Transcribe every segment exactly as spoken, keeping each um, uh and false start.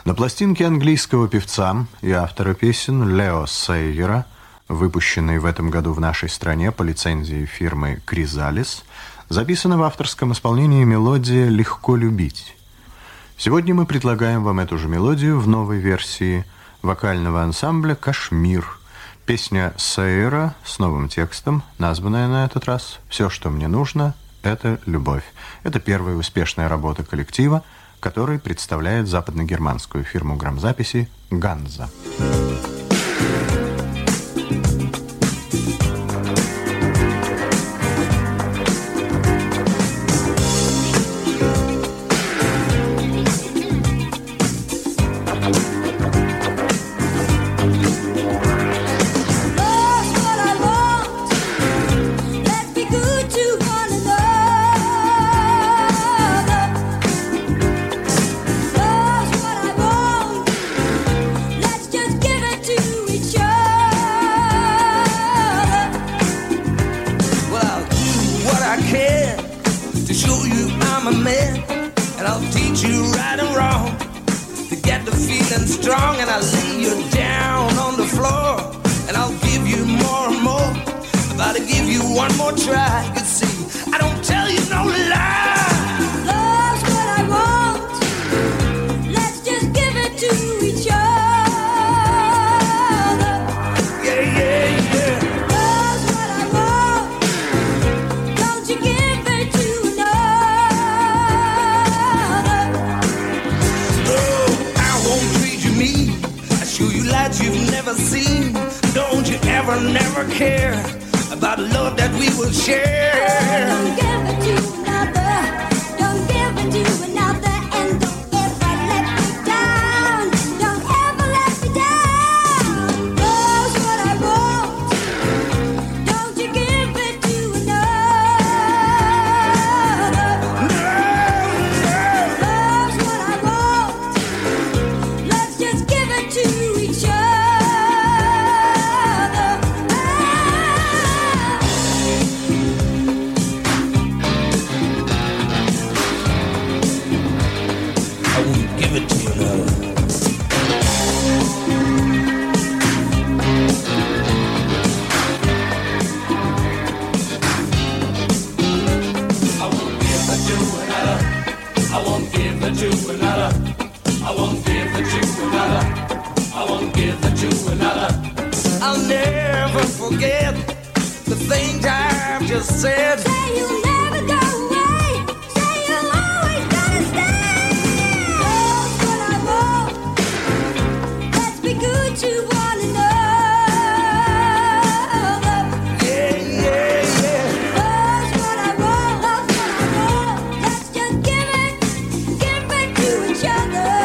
На пластинке английского певца и автора песен Лео Сейера, выпущенной в этом году в нашей стране по лицензии фирмы «Кризалис», записана в авторском исполнении мелодия «Легко любить». Сегодня мы предлагаем вам эту же мелодию в новой версии вокального ансамбля «Кашмир». Песня Сейера с новым текстом, названная на этот раз «Все, что мне нужно, это любовь». Это первая успешная работа коллектива, который представляет западногерманскую фирму грамзаписи «Ганза». Strong, and I'll lay you down on the floor, and I'll give you more and more. I'm about to give you one more try. You see, I don't tell you no lie. Love's what I want. Let's just give it to each other. Yeah, yeah, yeah. Love's what I want. Don't you give it to you've never seen. Don't you ever, never care about the love that we will share. Don't give it to another. Don't give it to another. And don't ever let me down. Don't ever let me down. Love's what I want. Don't you give it to another. No, no. Love's what I want. Let's just give it to each other. I'll never forget the things I've just said. Say you'll never go away. Say you'll always gonna stay. Love's what I want. Let's be good to one another. Yeah, yeah, yeah. Love's what I want. Love's what I want. Let's just give it, give it to each other.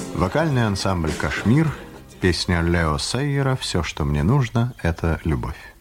Вокальный ансамбль «Кашмир», песня Лео Сейера «Все, что мне нужно, это любовь».